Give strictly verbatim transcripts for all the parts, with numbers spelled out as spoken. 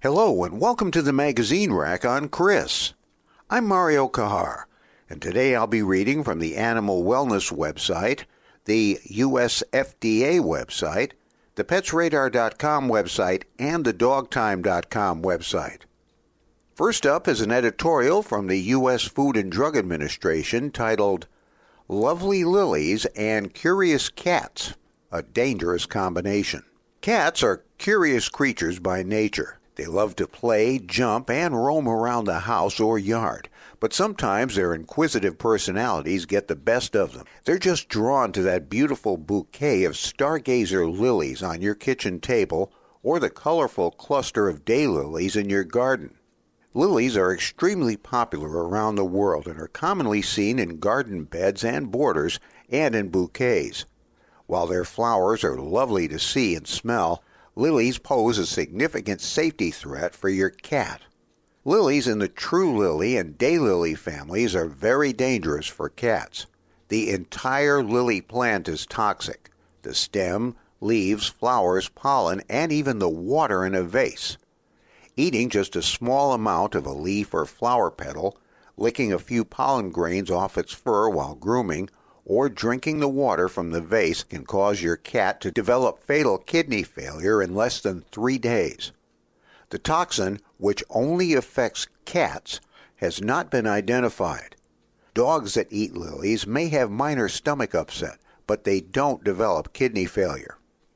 Hello and welcome to the Magazine Rack on Chris. I'm Mario Kahar, and today I'll be reading from the Animal Wellness website, the U S F D A website, the pets radar dot com website, and the dog time dot com website. First up is an editorial from the U S Food and Drug Administration titled, Lovely Lilies and Curious Cats, a Dangerous Combination. Cats are curious creatures by nature. They love to play, jump, and roam around the house or yard, but sometimes their inquisitive personalities get the best of them. They're just drawn to that beautiful bouquet of stargazer lilies on your kitchen table or the colorful cluster of daylilies in your garden. Lilies are extremely popular around the world and are commonly seen in garden beds and borders and in bouquets. While their flowers are lovely to see and smell, lilies pose a significant safety threat for your cat. Lilies in the true lily and daylily families are very dangerous for cats. The entire lily plant is toxic. The stem, leaves, flowers, pollen, and even the water in a vase. Eating just a small amount of a leaf or flower petal, licking a few pollen grains off its fur while grooming, or drinking the water from the vase can cause your cat to develop fatal kidney failure in less than three days. The toxin, which only affects cats, has not been identified. Dogs that eat lilies may have minor stomach upset, but they don't develop kidney failure.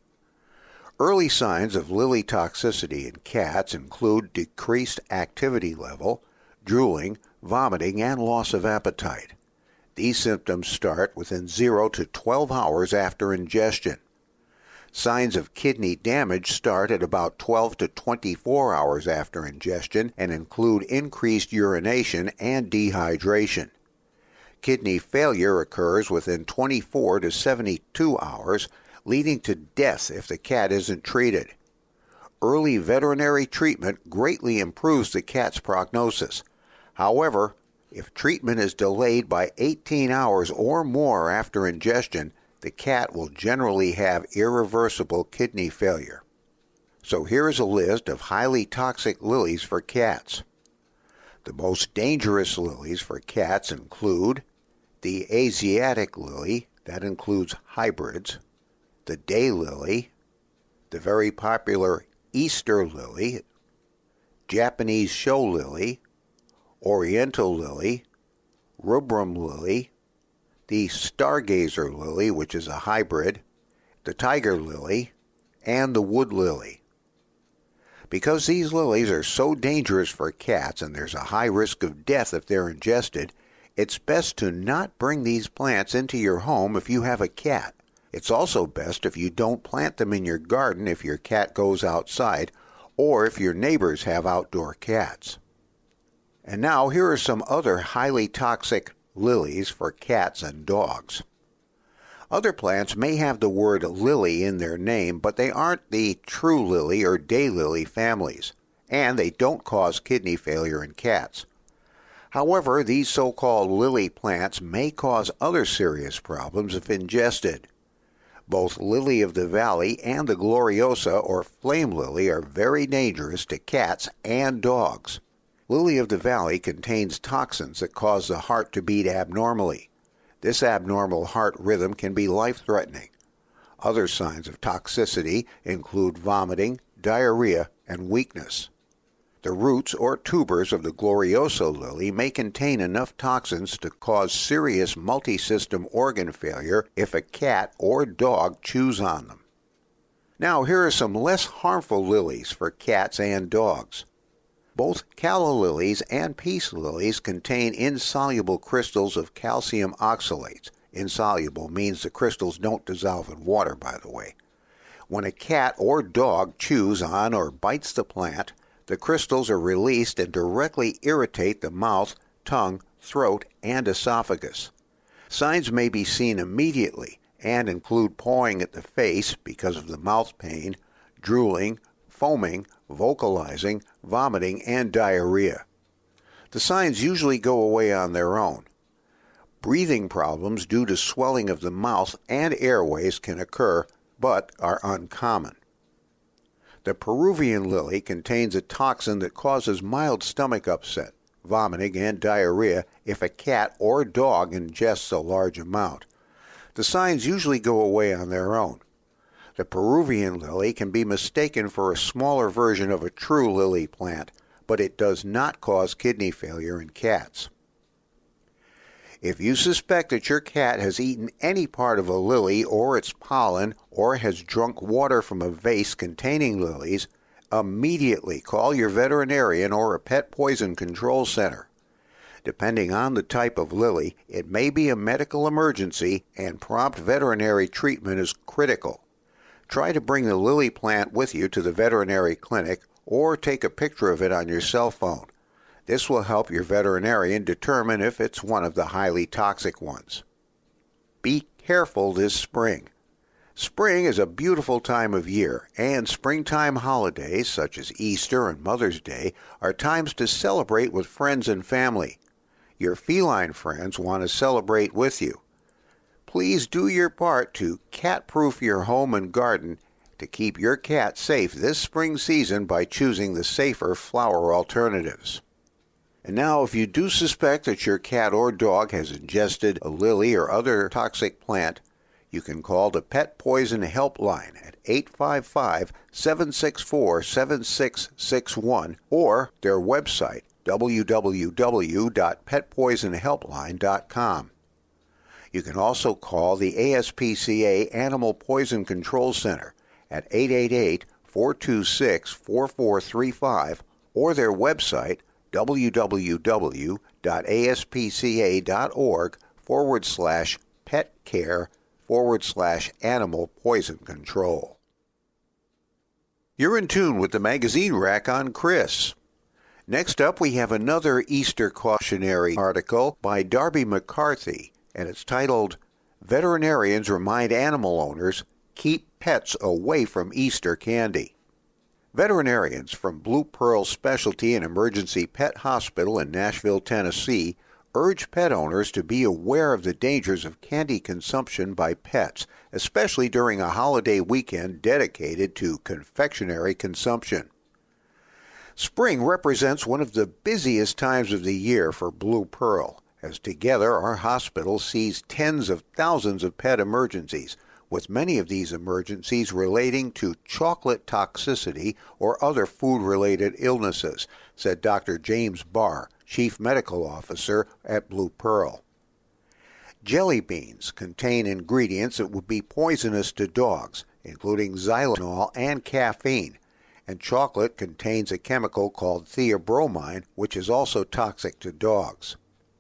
Early signs of lily toxicity in cats include decreased activity level, drooling, vomiting, and loss of appetite. These symptoms start within zero to twelve hours after ingestion. Signs of kidney damage start at about twelve to twenty-four hours after ingestion and include increased urination and dehydration. Kidney failure occurs within twenty-four to seventy-two hours, leading to death if the cat isn't treated. Early veterinary treatment greatly improves the cat's prognosis. However, if treatment is delayed by eighteen hours or more after ingestion, the cat will generally have irreversible kidney failure. So here is a list of highly toxic lilies for cats. The most dangerous lilies for cats include the Asiatic lily, that includes hybrids, the daylily, the very popular Easter lily, Japanese show lily, Oriental lily, rubrum lily, the stargazer lily, which is a hybrid, the tiger lily, and the wood lily. Because these lilies are so dangerous for cats and there's a high risk of death if they're ingested, it's best to not bring these plants into your home if you have a cat. It's also best if you don't plant them in your garden if your cat goes outside or if your neighbors have outdoor cats. And now here are some other highly toxic lilies for cats and dogs. Other plants may have the word lily in their name, but they aren't the true lily or daylily families, and they don't cause kidney failure in cats. However, these so-called lily plants may cause other serious problems if ingested. Both lily of the valley and the gloriosa or flame lily are very dangerous to cats and dogs. Lily of the valley contains toxins that cause the heart to beat abnormally. This abnormal heart rhythm can be life-threatening. Other signs of toxicity include vomiting, diarrhea, and weakness. The roots or tubers of the gloriosa lily may contain enough toxins to cause serious multisystem organ failure if a cat or dog chews on them. Now here are some less harmful lilies for cats and dogs. Both calla lilies and peace lilies contain insoluble crystals of calcium oxalates. Insoluble means the crystals don't dissolve in water, by the way. When a cat or dog chews on or bites the plant, the crystals are released and directly irritate the mouth, tongue, throat, and esophagus. Signs may be seen immediately and include pawing at the face because of the mouth pain, drooling, foaming, vocalizing, vomiting, and diarrhea. The signs usually go away on their own. Breathing problems due to swelling of the mouth and airways can occur, but are uncommon. The Peruvian lily contains a toxin that causes mild stomach upset, vomiting, and diarrhea if a cat or dog ingests a large amount. The signs usually go away on their own. The Peruvian lily can be mistaken for a smaller version of a true lily plant, but it does not cause kidney failure in cats. If you suspect that your cat has eaten any part of a lily or its pollen, or has drunk water from a vase containing lilies, immediately call your veterinarian or a pet poison control center. Depending on the type of lily, it may be a medical emergency, and prompt veterinary treatment is critical. Try to bring the lily plant with you to the veterinary clinic or take a picture of it on your cell phone. This will help your veterinarian determine if it's one of the highly toxic ones. Be careful this spring. Spring is a beautiful time of year, and springtime holidays such as Easter and Mother's Day are times to celebrate with friends and family. Your feline friends want to celebrate with you. Please do your part to cat-proof your home and garden to keep your cat safe this spring season by choosing the safer flower alternatives. And now, if you do suspect that your cat or dog has ingested a lily or other toxic plant, you can call the Pet Poison Helpline at eight five five, seven six four, seven six six one or their website, w w w dot pet poison helpline dot com. You can also call the A S P C A Animal Poison Control Center at eight eight eight, four two six, four four three five or their website, www.aspca.org forward slash pet care forward slash animal poison control. You're in tune with the magazine rack on Chris. Next up, we have another Easter cautionary article by Darby McCarthy, and it's titled, Veterinarians Remind Animal Owners, Keep Pets Away from Easter Candy. Veterinarians from Blue Pearl Specialty and Emergency Pet Hospital in Nashville, Tennessee, urge pet owners to be aware of the dangers of candy consumption by pets, especially during a holiday weekend dedicated to confectionery consumption. Spring represents one of the busiest times of the year for Blue Pearl, as together our hospital sees tens of thousands of pet emergencies, with many of these emergencies relating to chocolate toxicity or other food-related illnesses, said Doctor James Barr, Chief Medical Officer at Blue Pearl. Jelly beans contain ingredients that would be poisonous to dogs, including xylitol and caffeine, and chocolate contains a chemical called theobromine, which is also toxic to dogs.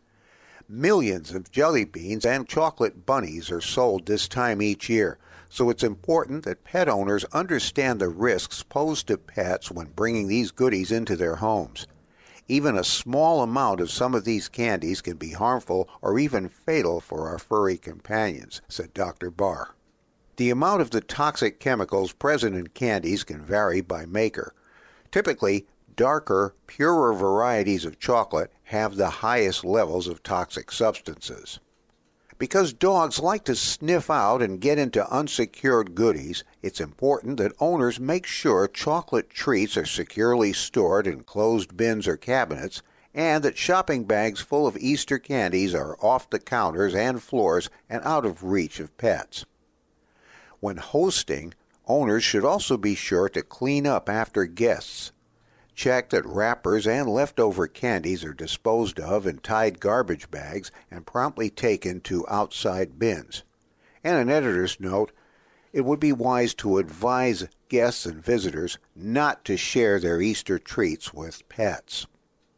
Millions of jelly beans and chocolate bunnies are sold this time each year, so it's important that pet owners understand the risks posed to pets when bringing these goodies into their homes. Even a small amount of some of these candies can be harmful or even fatal for our furry companions, said Doctor Barr. The amount of the toxic chemicals present in candies can vary by maker. Typically, darker, purer varieties of chocolate have the highest levels of toxic substances. Because dogs like to sniff out and get into unsecured goodies, it's important that owners make sure chocolate treats are securely stored in closed bins or cabinets, and that shopping bags full of Easter candies are off the counters and floors and out of reach of pets. When hosting, owners should also be sure to clean up after guests. Check that wrappers and leftover candies are disposed of in tied garbage bags and promptly taken to outside bins. And an editor's note, it would be wise to advise guests and visitors not to share their Easter treats with pets.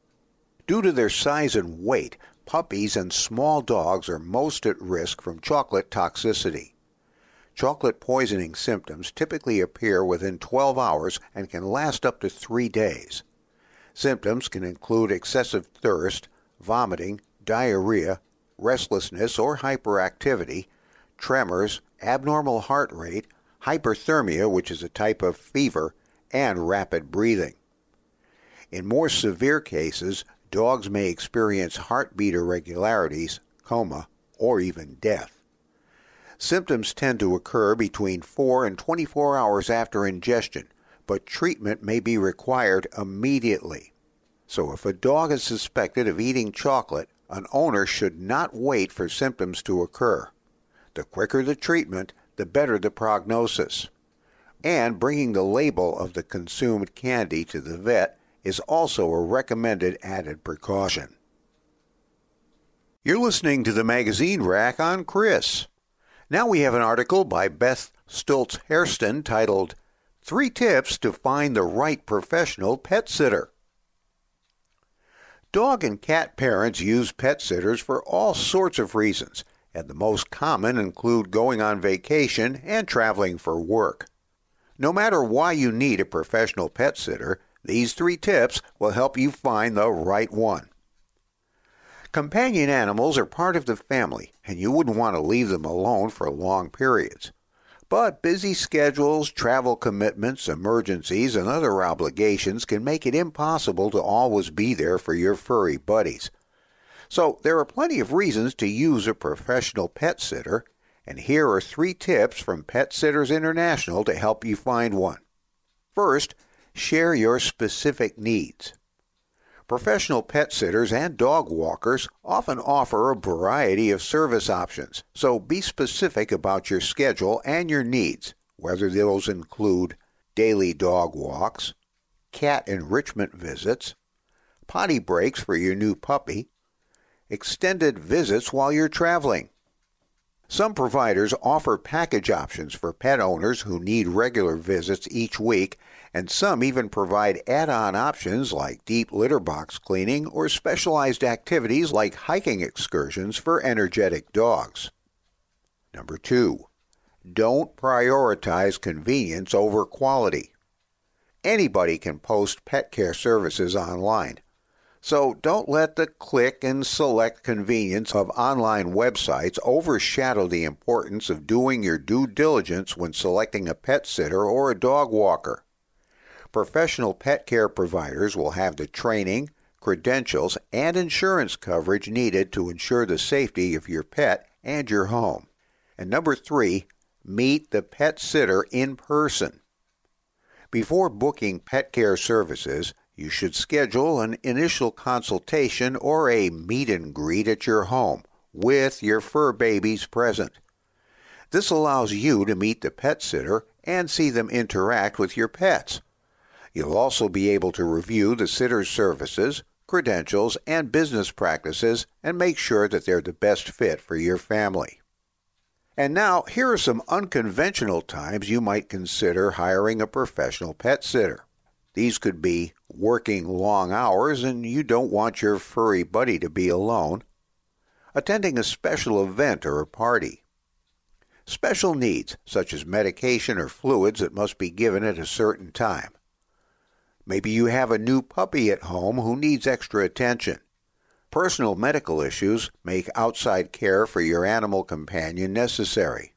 Due to their size and weight, puppies and small dogs are most at risk from chocolate toxicity. Chocolate poisoning symptoms typically appear within twelve hours and can last up to three days. Symptoms can include excessive thirst, vomiting, diarrhea, restlessness or hyperactivity, tremors, abnormal heart rate, hyperthermia, which is a type of fever, and rapid breathing. In more severe cases, dogs may experience heartbeat irregularities, coma, or even death. Symptoms tend to occur between four and twenty-four hours after ingestion, but treatment may be required immediately. So if a dog is suspected of eating chocolate, an owner should not wait for symptoms to occur. The quicker the treatment, the better the prognosis. And bringing the label of the consumed candy to the vet is also a recommended added precaution. You're listening to the Magazine Rack on Chris. Now we have an article by Beth Stultz Hairston titled, Three Tips to Find the Right Professional Pet Sitter. Dog and cat parents use pet sitters for all sorts of reasons, and the most common include going on vacation and traveling for work. No matter why you need a professional pet sitter, these three tips will help you find the right one. Companion animals are part of the family, and you wouldn't want to leave them alone for long periods. But busy schedules, travel commitments, emergencies, and other obligations can make it impossible to always be there for your furry buddies. So there are plenty of reasons to use a professional pet sitter, and here are three tips from Pet Sitters International to help you find one. First, share your specific needs. Professional pet sitters and dog walkers often offer a variety of service options, so be specific about your schedule and your needs, whether those include daily dog walks, cat enrichment visits, potty breaks for your new puppy, extended visits while you're traveling. Some providers offer package options for pet owners who need regular visits each week, and some even provide add-on options like deep litter box cleaning or specialized activities like hiking excursions for energetic dogs. Number two, don't prioritize convenience over quality. Anybody can post pet care services online, so don't let the click and select convenience of online websites overshadow the importance of doing your due diligence when selecting a pet sitter or a dog walker. Professional pet care providers will have the training, credentials, and insurance coverage needed to ensure the safety of your pet and your home. And number three, meet the pet sitter in person. Before booking pet care services, you should schedule an initial consultation or a meet and greet at your home with your fur babies present. This allows you to meet the pet sitter and see them interact with your pets. You'll also be able to review the sitter's services, credentials, and business practices and make sure that they're the best fit for your family. And now, here are some unconventional times you might consider hiring a professional pet sitter. These could be working long hours and you don't want your furry buddy to be alone, attending a special event or a party, special needs such as medication or fluids that must be given at a certain time. Maybe you have a new puppy at home who needs extra attention. Personal medical issues make outside care for your animal companion necessary.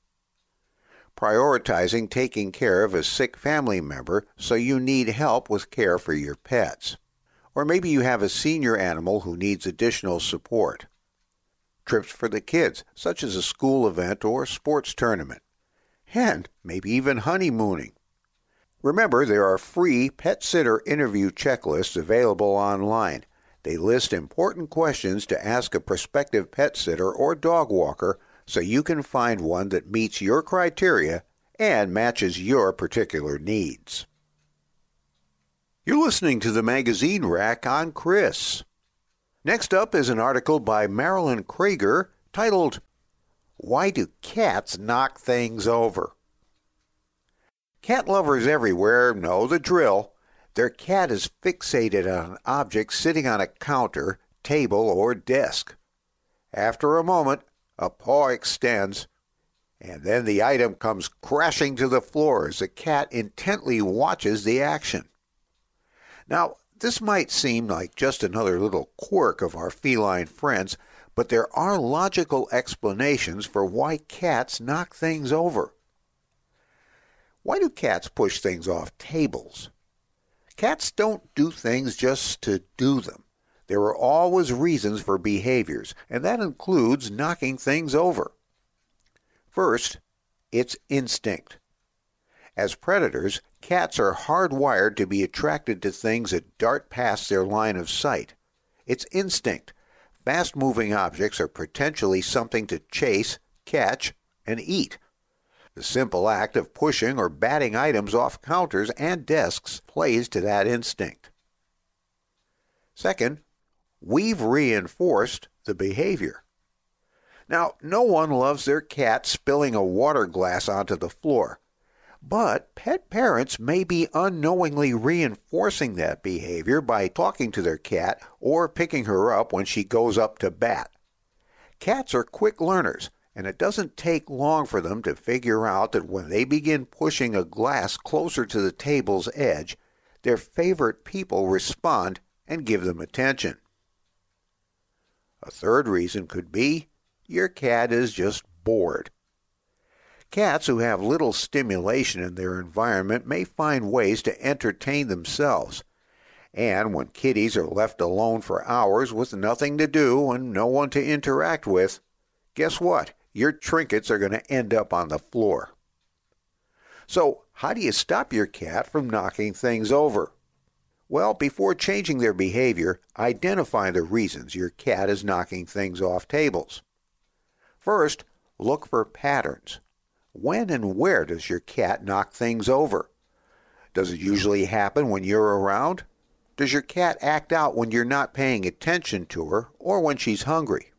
Prioritizing taking care of a sick family member so you need help with care for your pets. Or maybe you have a senior animal who needs additional support. Trips for the kids, such as a school event or sports tournament. And maybe even honeymooning. Remember, there are free pet sitter interview checklists available online. They list important questions to ask a prospective pet sitter or dog walker so you can find one that meets your criteria and matches your particular needs. You're listening to the Magazine Rack on Chris. Next up is an article by Marilyn Krager titled, Why Do Cats Knock Things Over? Cat lovers everywhere know the drill. Their cat is fixated on an object sitting on a counter, table, or desk. After a moment, a paw extends, and then the item comes crashing to the floor as the cat intently watches the action. Now, this might seem like just another little quirk of our feline friends, but there are logical explanations for why cats knock things over. Why do cats push things off tables? Cats don't do things just to do them. There are always reasons for behaviors, and that includes knocking things over. First, it's instinct. As predators, Cats are hardwired to be attracted to things that dart past their line of sight. It's instinct. Fast-moving objects are potentially something to chase, catch, and eat. The simple act of pushing or batting items off counters and desks plays to that instinct. Second, we've reinforced the behavior. Now, no one loves their cat spilling a water glass onto the floor, but pet parents may be unknowingly reinforcing that behavior by talking to their cat or picking her up when she goes up to bat. Cats are quick learners, and it doesn't take long for them to figure out that when they begin pushing a glass closer to the table's edge, their favorite people respond and give them attention. A third reason could be your cat is just bored. Cats who have little stimulation in their environment may find ways to entertain themselves. And when kitties are left alone for hours with nothing to do and no one to interact with, guess what? Your trinkets are going to end up on the floor. So, how do you stop your cat from knocking things over? Well, before changing their behavior, identify the reasons your cat is knocking things off tables. First, look for patterns. When and where does your cat knock things over? Does it usually happen when you're around? Does your cat act out when you're not paying attention to her or when she's hungry?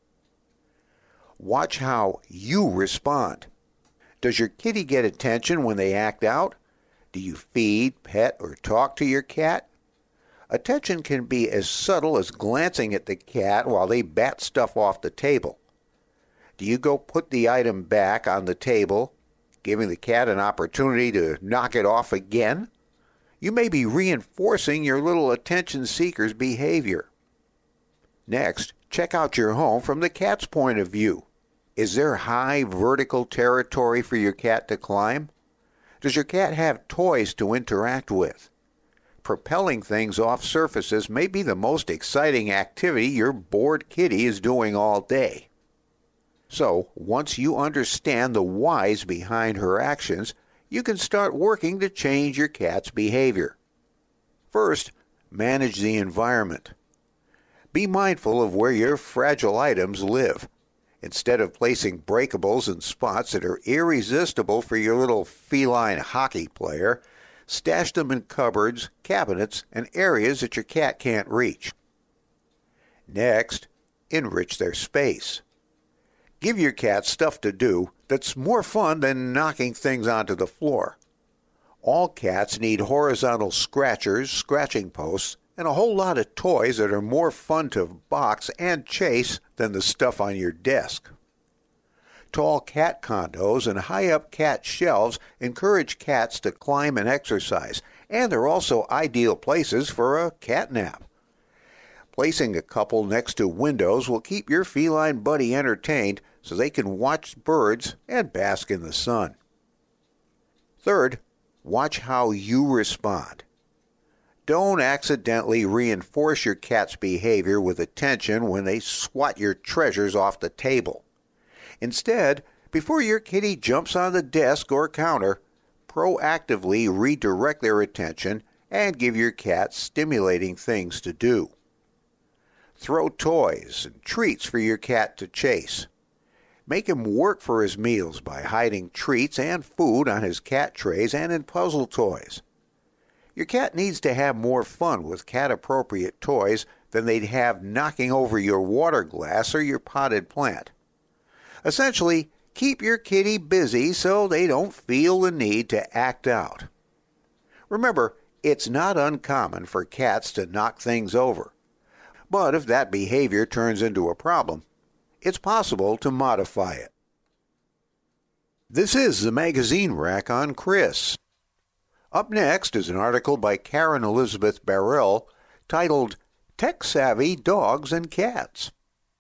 Watch how you respond. Does your kitty get attention when they act out? Do you feed, pet, or talk to your cat? Attention can be as subtle as glancing at the cat while they bat stuff off the table. Do you go put the item back on the table, giving the cat an opportunity to knock it off again? You may be reinforcing your little attention seeker's behavior. Next, check out your home from the cat's point of view. Is there high vertical territory for your cat to climb? Does your cat have toys to interact with? Propelling things off surfaces may be the most exciting activity your bored kitty is doing all day. So, once you understand the whys behind her actions, you can start working to change your cat's behavior. First, manage the environment. Be mindful of where your fragile items live. Instead of placing breakables in spots that are irresistible for your little feline hockey player, stash them in cupboards, cabinets, and areas that your cat can't reach. Next, enrich their space. Give your cat stuff to do that's more fun than knocking things onto the floor. All cats need horizontal scratchers, scratching posts, and a whole lot of toys that are more fun to box and chase than the stuff on your desk. Tall cat condos and high-up cat shelves encourage cats to climb and exercise, and they're also ideal places for a cat nap. Placing a couple next to windows will keep your feline buddy entertained so they can watch birds and bask in the sun. Third, watch how you respond. Don't accidentally reinforce your cat's behavior with attention when they swat your treasures off the table. Instead, before your kitty jumps on the desk or counter, proactively redirect their attention and give your cat stimulating things to do. Throw toys and treats for your cat to chase. Make him work for his meals by hiding treats and food on his cat trays and in puzzle toys. Your cat needs to have more fun with cat-appropriate toys than they'd have knocking over your water glass or your potted plant. Essentially, keep your kitty busy so they don't feel the need to act out. Remember, it's not uncommon for cats to knock things over. But if that behavior turns into a problem, it's possible to modify it. This is the Magazine Rack on Chris. Up next is an article by Karen Elizabeth Barrell titled Tech-Savvy Dogs and Cats.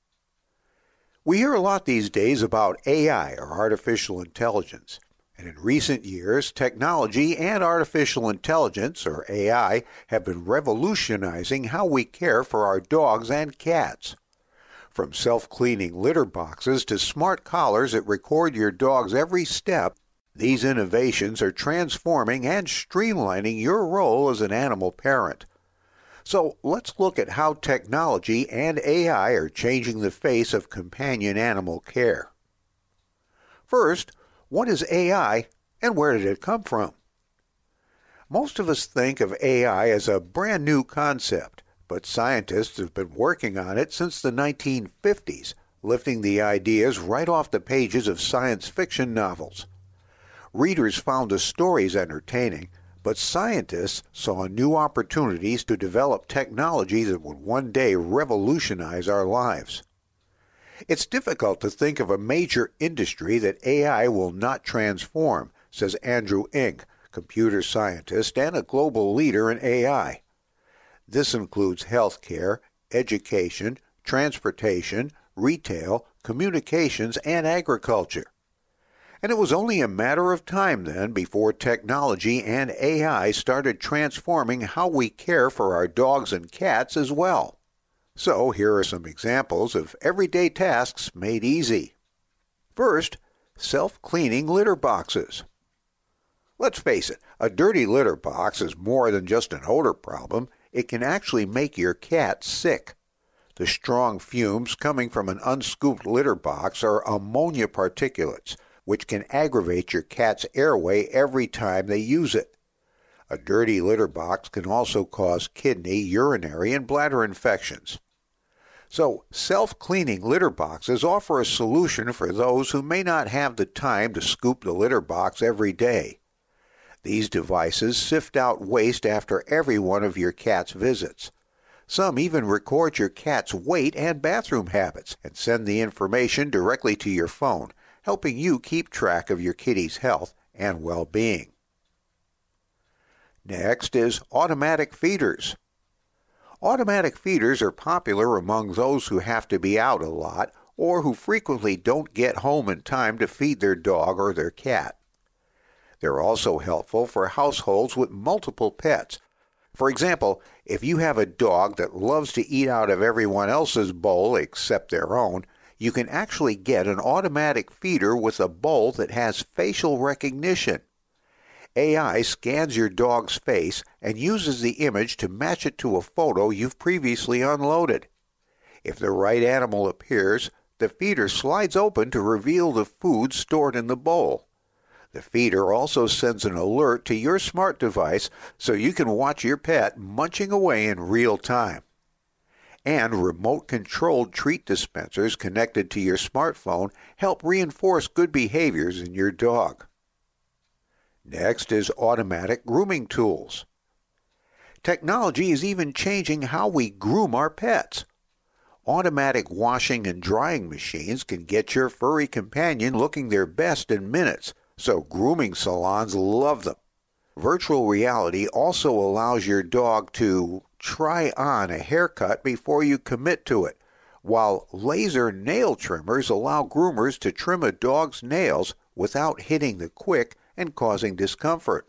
We hear a lot these days about A I, or artificial intelligence. And in recent years, technology and artificial intelligence, or A I, have been revolutionizing how we care for our dogs and cats. From self-cleaning litter boxes to smart collars that record your dog's every step, These innovations are transforming and streamlining your role as an animal parent. So let's look at how technology and A I are changing the face of companion animal care. First, what is A I and where did it come from? Most of us think of A I as a brand new concept, but scientists have been working on it since the nineteen fifties, lifting the ideas right off the pages of science fiction novels. Readers found the stories entertaining, but scientists saw new opportunities to develop technology that would one day revolutionize our lives. It's difficult to think of a major industry that A I will not transform, says Andrew Ng, computer scientist and a global leader in A I. This includes healthcare, education, transportation, retail, communications, and agriculture. And it was only a matter of time then before technology and A I started transforming how we care for our dogs and cats as well. So here are some examples of everyday tasks made easy. First, self-cleaning litter boxes. Let's face it, a dirty litter box is more than just an odor problem. It can actually make your cat sick. The strong fumes coming from an unscooped litter box are ammonia particulates, which can aggravate your cat's airway every time they use it. A dirty litter box can also cause kidney, urinary, and bladder infections. So, self-cleaning litter boxes offer a solution for those who may not have the time to scoop the litter box every day. These devices sift out waste after every one of your cat's visits. Some even record your cat's weight and bathroom habits and send the information directly to your phone, helping you keep track of your kitty's health and well-being. Next is automatic feeders. Automatic feeders are popular among those who have to be out a lot or who frequently don't get home in time to feed their dog or their cat. They're also helpful for households with multiple pets. For example, if you have a dog that loves to eat out of everyone else's bowl except their own, you can actually get an automatic feeder with a bowl that has facial recognition. A I scans your dog's face and uses the image to match it to a photo you've previously unloaded. If the right animal appears, the feeder slides open to reveal the food stored in the bowl. The feeder also sends an alert to your smart device so you can watch your pet munching away in real time. And remote-controlled treat dispensers connected to your smartphone help reinforce good behaviors in your dog. Next is automatic grooming tools. Technology is even changing how we groom our pets. Automatic washing and drying machines can get your furry companion looking their best in minutes, so grooming salons love them. Virtual reality also allows your dog to try on a haircut before you commit to it, while laser nail trimmers allow groomers to trim a dog's nails without hitting the quick and causing discomfort.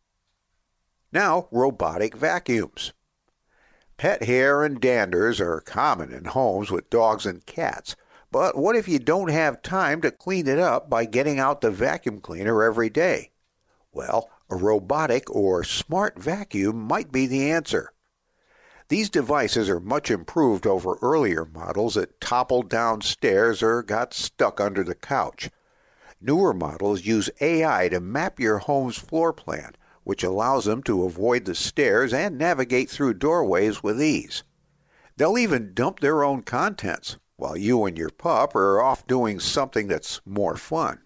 Now, robotic vacuums. Pet hair and danders are common in homes with dogs and cats, but what if you don't have time to clean it up by getting out the vacuum cleaner every day? Well, a robotic or smart vacuum might be the answer. These devices are much improved over earlier models that toppled downstairs or got stuck under the couch. Newer models use A I to map your home's floor plan, which allows them to avoid the stairs and navigate through doorways with ease. They'll even dump their own contents, while you and your pup are off doing something that's more fun.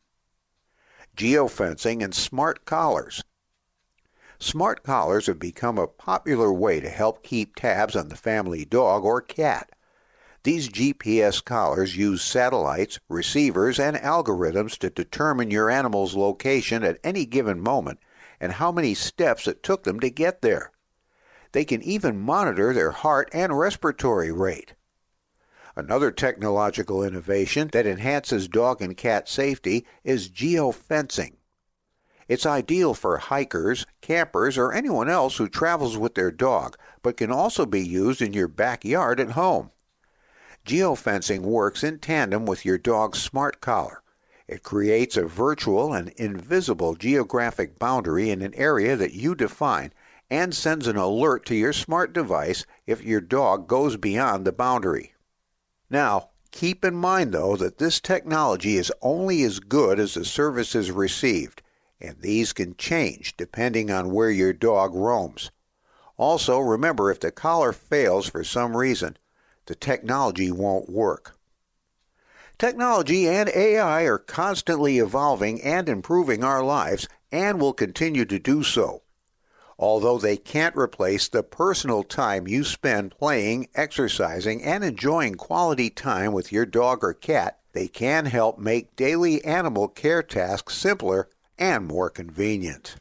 Geofencing and smart collars. Smart collars have become a popular way to help keep tabs on the family dog or cat. These G P S collars use satellites, receivers, and algorithms to determine your animal's location at any given moment and how many steps it took them to get there. They can even monitor their heart and respiratory rate. Another technological innovation that enhances dog and cat safety is geofencing. It's ideal for hikers, campers, or anyone else who travels with their dog, but can also be used in your backyard at home. Geofencing works in tandem with your dog's smart collar. It creates a virtual and invisible geographic boundary in an area that you define and sends an alert to your smart device if your dog goes beyond the boundary. Now, keep in mind, though, that this technology is only as good as the services received, and these can change depending on where your dog roams. Also, remember, if the collar fails for some reason, the technology won't work. Technology and A I are constantly evolving and improving our lives and will continue to do so. Although they can't replace the personal time you spend playing, exercising, and enjoying quality time with your dog or cat, they can help make daily animal care tasks simpler and more convenient.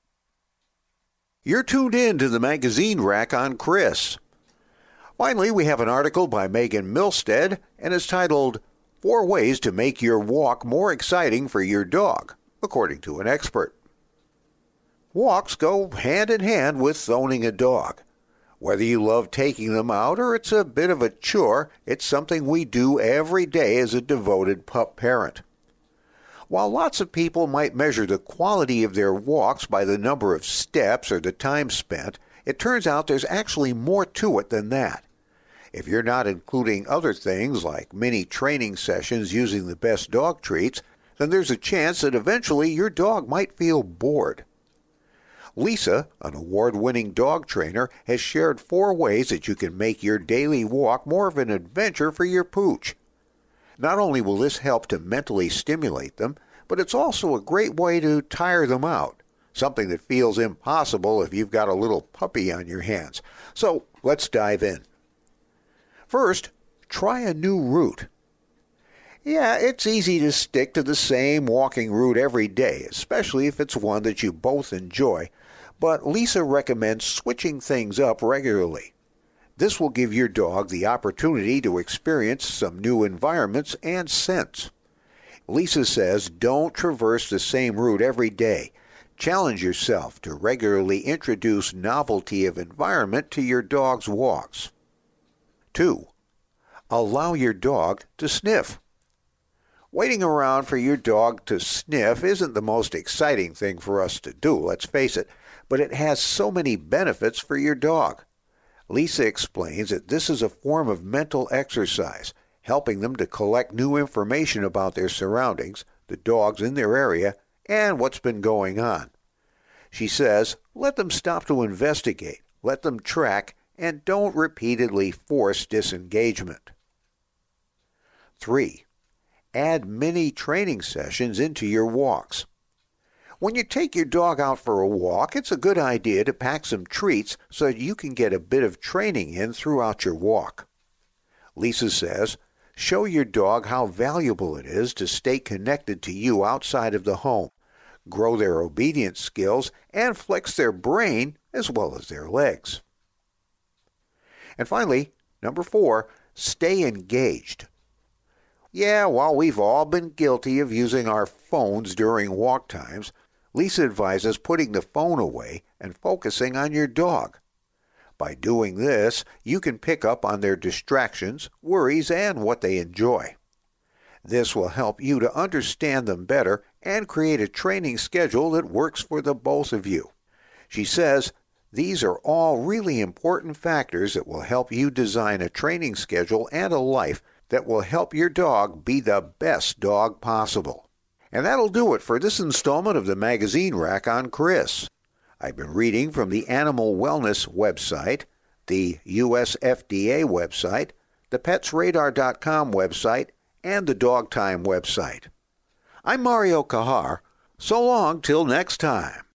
You're tuned in to the Magazine Rack on Chris. Finally, we have an article by Megan Milstead, and it's titled, Four Ways to Make Your Walk More Exciting for Your Dog, according to an expert. Walks go hand in hand with owning a dog. Whether you love taking them out or it's a bit of a chore, it's something we do every day as a devoted pup parent. While lots of people might measure the quality of their walks by the number of steps or the time spent, it turns out there's actually more to it than that. If you're not including other things like mini training sessions using the best dog treats, then there's a chance that eventually your dog might feel bored. Lisa, an award-winning dog trainer, has shared four ways that you can make your daily walk more of an adventure for your pooch. Not only will this help to mentally stimulate them, but it's also a great way to tire them out, something that feels impossible if you've got a little puppy on your hands. So let's dive in. First, try a new route. Yeah, it's easy to stick to the same walking route every day, especially if it's one that you both enjoy, but Lisa recommends switching things up regularly. This will give your dog the opportunity to experience some new environments and scents. Lisa says don't traverse the same route every day. Challenge yourself to regularly introduce novelty of environment to your dog's walks. Two, allow your dog to sniff. Waiting around for your dog to sniff isn't the most exciting thing for us to do, let's face it, but it has so many benefits for your dog. Lisa explains that this is a form of mental exercise, helping them to collect new information about their surroundings, the dogs in their area, and what's been going on. She says, let them stop to investigate, let them track, and don't repeatedly force disengagement. Three, add mini training sessions into your walks. When you take your dog out for a walk, it's a good idea to pack some treats so that you can get a bit of training in throughout your walk. Lisa says, show your dog how valuable it is to stay connected to you outside of the home, grow their obedience skills, and flex their brain as well as their legs. And finally, number four, stay engaged. Yeah, while we've all been guilty of using our phones during walk times, Lisa advises putting the phone away and focusing on your dog. By doing this, you can pick up on their distractions, worries, and what they enjoy. This will help you to understand them better and create a training schedule that works for the both of you. She says, these are all really important factors that will help you design a training schedule and a life that will help your dog be the best dog possible. And that'll do it for this installment of the Magazine Rack on Chris. I've been reading from the Animal Wellness website, the U S F D A website, the pets radar dot com website, and the Dog Time website. I'm Mario Kahar. So long till next time.